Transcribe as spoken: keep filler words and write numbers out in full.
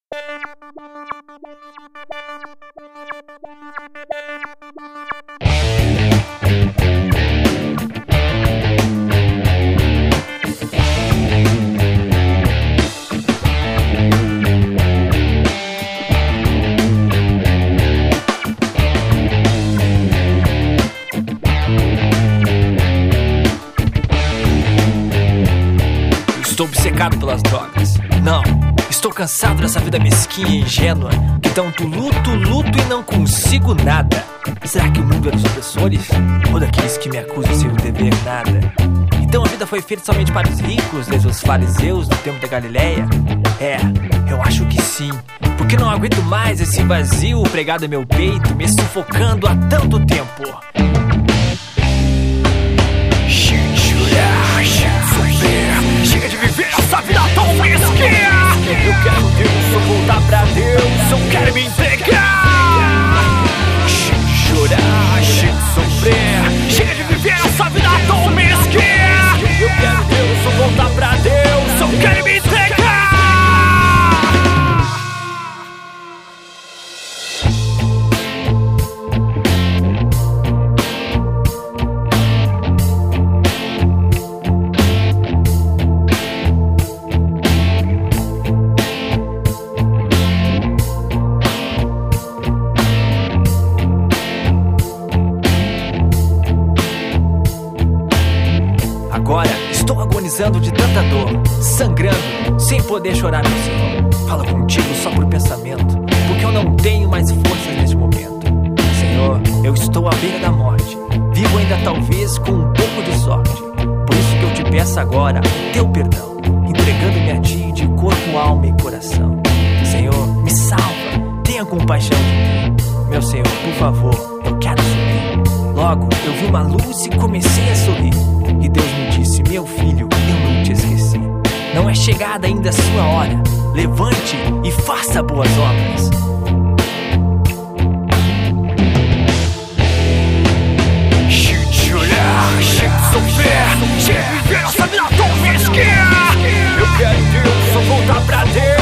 Estou obcecado pelas drogas. Não, estou cansado dessa vida mesquinha e ingênua que tanto luto, luto e não consigo nada. Será que o mundo é dos opressores? Ou daqueles que me acusam sem o dever nada? Então a vida foi feita somente para os ricos, desde os fariseus do tempo da Galileia? É, eu acho que sim, porque não aguento mais esse vazio pregado em meu peito, me sufocando há tanto tempo. Chega de viver essa vida tão mesquinha. Eu quero Deus, só voltar pra Deus, eu quero me entregar. Chega de chorar, chega de sofrer, chega de viver essa vida tão mesquinha. Eu quero Deus, só voltar pra Deus, eu quero me entregar. Agora estou agonizando de tanta dor, sangrando, sem poder chorar, meu Senhor. Falo contigo só por pensamento, porque eu não tenho mais forças neste momento. Senhor, eu estou à beira da morte, vivo ainda talvez com um pouco de sorte. Por isso que eu te peço agora teu perdão, entregando-me a ti de corpo, alma e coração. Senhor, me salva, tenha compaixão de mim. Meu Senhor, por favor, eu quero subir. Logo eu vi uma luz e comecei a sorrir. E Deus me disse: meu filho, eu não te esqueci. Não é chegada ainda a sua hora. Levante e faça boas obras. Chega de chorar, chega de sofrer, chega de viver essa vida tão mesquinha. Eu quero Deus, só voltar pra Deus.